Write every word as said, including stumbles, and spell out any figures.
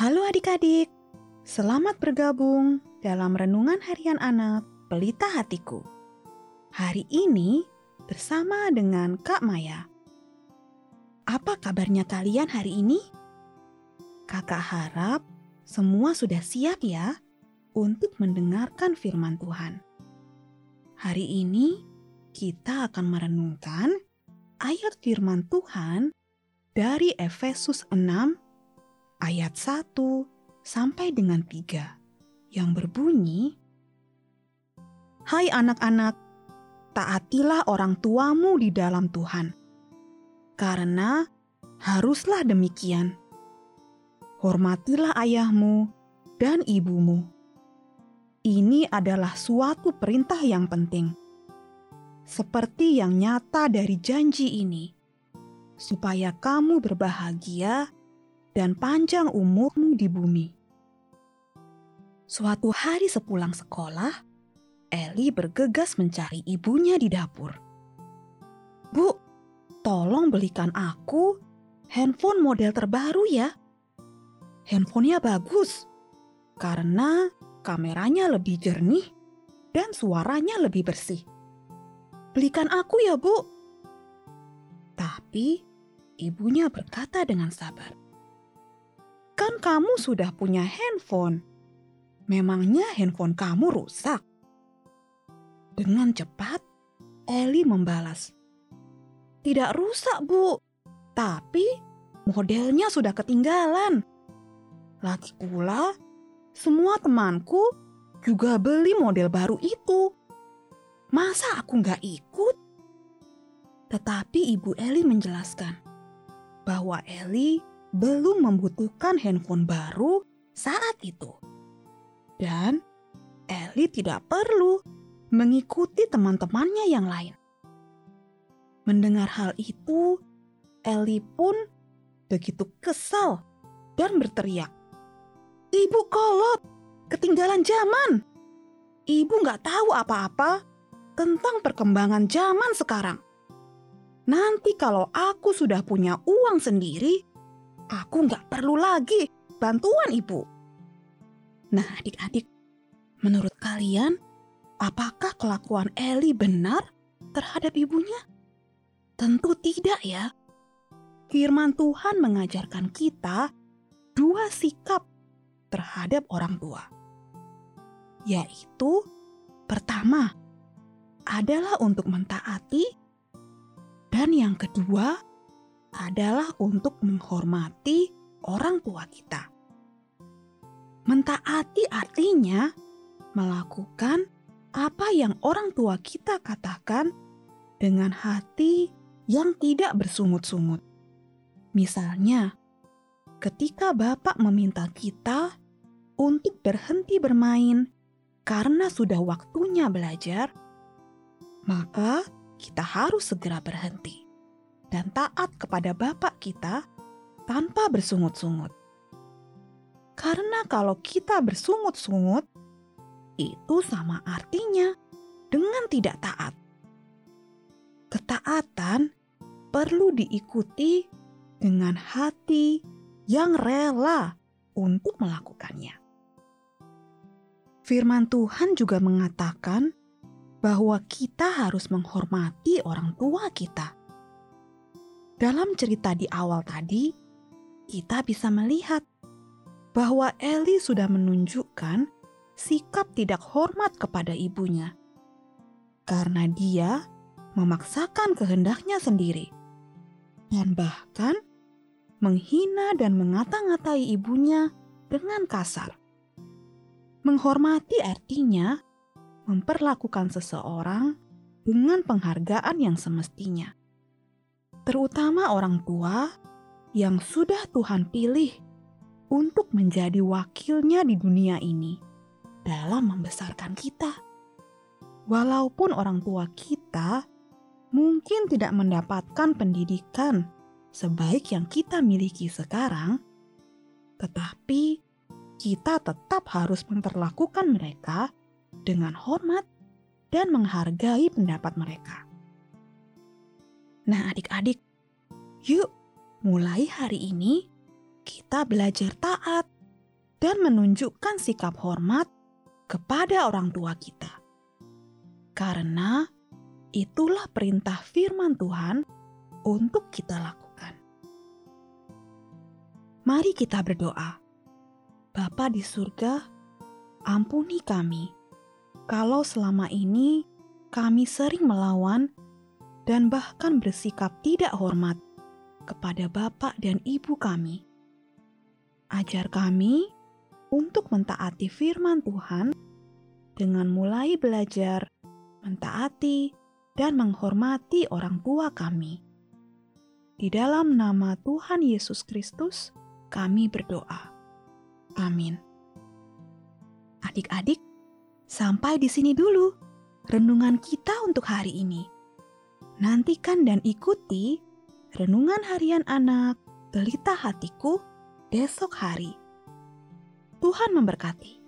Halo adik-adik, selamat bergabung dalam Renungan Harian Anak Pelita Hatiku. Hari ini bersama dengan Kak Maya. Apa kabarnya kalian hari ini? Kakak harap semua sudah siap ya untuk mendengarkan firman Tuhan. Hari ini kita akan merenungkan ayat firman Tuhan dari Efesus enam ayat satu sampai dengan tiga yang berbunyi, "Hai anak-anak, taatilah orang tuamu di dalam Tuhan, karena haruslah demikian. Hormatilah ayahmu dan ibumu. Ini adalah suatu perintah yang penting, seperti yang nyata dari janji ini, supaya kamu berbahagia dan panjang umurmu di bumi." Suatu hari sepulang sekolah, Eli bergegas mencari ibunya di dapur. "Bu, tolong belikan aku handphone model terbaru ya. Handphonenya bagus, karena kameranya lebih jernih dan suaranya lebih bersih. Belikan aku ya, Bu." Tapi ibunya berkata dengan sabar, "Kan kamu sudah punya handphone. Memangnya handphone kamu rusak?" Dengan cepat, Eli membalas, "Tidak rusak, Bu. Tapi modelnya sudah ketinggalan. Lagi pula, semua temanku juga beli model baru itu. Masa aku nggak ikut?" Tetapi Ibu Eli menjelaskan bahwa Eli belum membutuhkan handphone baru saat itu. Dan Eli tidak perlu mengikuti teman-temannya yang lain. Mendengar hal itu, Eli pun begitu kesal dan berteriak, "Ibu kolot, ketinggalan zaman. Ibu nggak tahu apa-apa tentang perkembangan zaman sekarang. Nanti kalau aku sudah punya uang sendiri, aku nggak perlu lagi bantuan ibu." Nah adik-adik, menurut kalian, apakah kelakuan Eli benar terhadap ibunya? Tentu tidak ya. Firman Tuhan mengajarkan kita dua sikap terhadap orang tua. Yaitu, pertama adalah untuk mentaati, dan yang kedua adalah untuk menghormati orang tua kita. Mentaati artinya melakukan apa yang orang tua kita katakan dengan hati yang tidak bersungut-sungut. Misalnya, ketika Bapak meminta kita untuk berhenti bermain karena sudah waktunya belajar, maka kita harus segera berhenti dan taat kepada Bapak kita tanpa bersungut-sungut. Karena kalau kita bersungut-sungut, itu sama artinya dengan tidak taat. Ketaatan perlu diikuti dengan hati yang rela untuk melakukannya. Firman Tuhan juga mengatakan bahwa kita harus menghormati orang tua kita. Dalam cerita di awal tadi, kita bisa melihat bahwa Eli sudah menunjukkan sikap tidak hormat kepada ibunya, karena dia memaksakan kehendaknya sendiri, dan bahkan menghina dan mengata-ngatai ibunya dengan kasar. Menghormati artinya memperlakukan seseorang dengan penghargaan yang semestinya, terutama orang tua yang sudah Tuhan pilih untuk menjadi wakilnya di dunia ini dalam membesarkan kita. Walaupun orang tua kita mungkin tidak mendapatkan pendidikan sebaik yang kita miliki sekarang, tetapi kita tetap harus memperlakukan mereka dengan hormat dan menghargai pendapat mereka. Nah adik-adik, yuk mulai hari ini kita belajar taat dan menunjukkan sikap hormat kepada orang tua kita. Karena itulah perintah firman Tuhan untuk kita lakukan. Mari kita berdoa. Bapa di surga, ampuni kami kalau selama ini kami sering melawan dan bahkan bersikap tidak hormat kepada Bapak dan Ibu kami. Ajar kami untuk mentaati firman Tuhan dengan mulai belajar mentaati dan menghormati orang tua kami. Di dalam nama Tuhan Yesus Kristus, kami berdoa. Amin. Adik-adik, sampai di sini dulu renungan kita untuk hari ini. Nantikan dan ikuti renungan harian anak Pelita Hatiku besok hari. Tuhan memberkati.